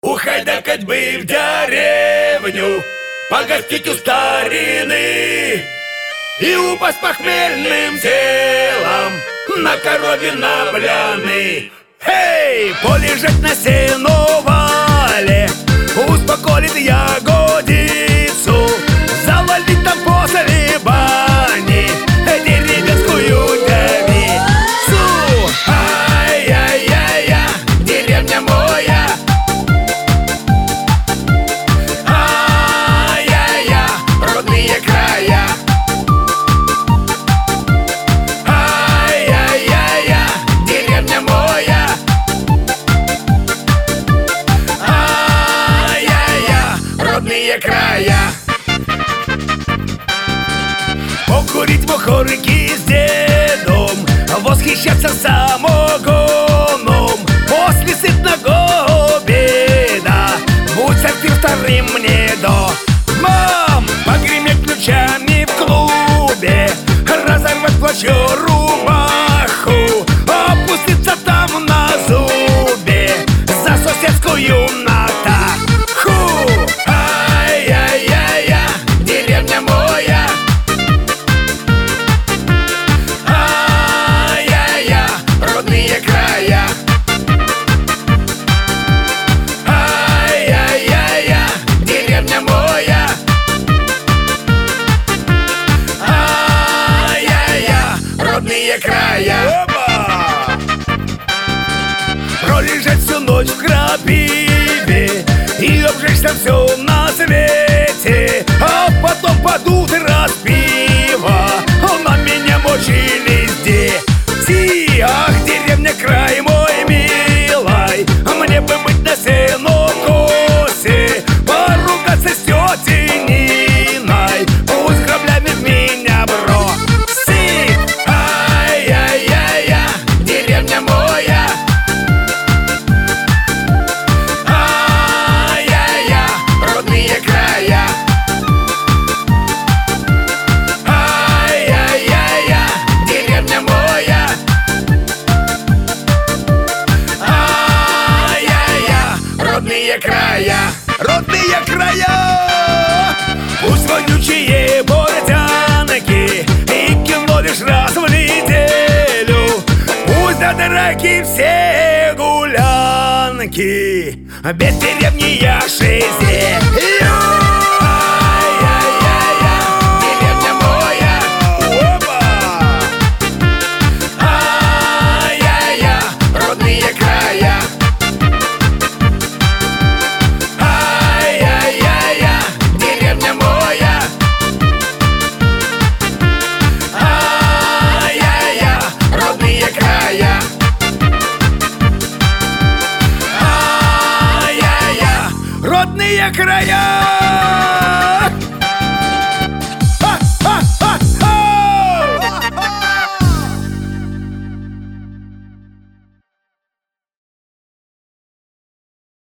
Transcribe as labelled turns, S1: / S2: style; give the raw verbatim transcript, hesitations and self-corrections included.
S1: Ухайдакать бы в деревню, погостить у старины и упасть похмельным телом на корове набляны. Эй, полежать на сеновале, успокоит ягодицу, завалить там после бани деревенскую девицу. Ай-яй-яй-я, деревня моя, ай-яй-я, родные края. Ай-яй-яй-я, деревня моя, ай-яй-я, родные края. Покурить мухорки с дедом, восхищаться самогоном. После сытного обеда будь сортир вторым мне до. Мам, погреметь ключами в клубе, разорвать плащу рубаху, опуститься там на зубе за соседскую натаху. Ай-яй-яй-я, деревня моя, ай-яй-я, родные края. Ай-яй-яй-я, деревня моя, ай-яй-я, родные края. Пролежать всю ночь в крапиве и обжечься все на свете, а потом под утро с пива на меня мочились дети. Ах, деревня, край мой милый, мне бы быть на сенокосе, поругаться с тетей Ниной, пусть граблями в меня бросит. Ай-яй-яй-я, деревня моя, ай-яй-я, родные края. Ай-яй-яй-я, деревня моя, ай-яй-я, родные края. Родные края! Пусть вонючие портянки и кино лишь раз в неделю, пусть до драки все гулянки, без деревни я шизе. Ай-яй-яй-я, деревня моя, ай-яй-я, родные края. Ай-яй-яй-я, деревня моя, ай-яй-я, родные края. Ай-яй-я, родные края.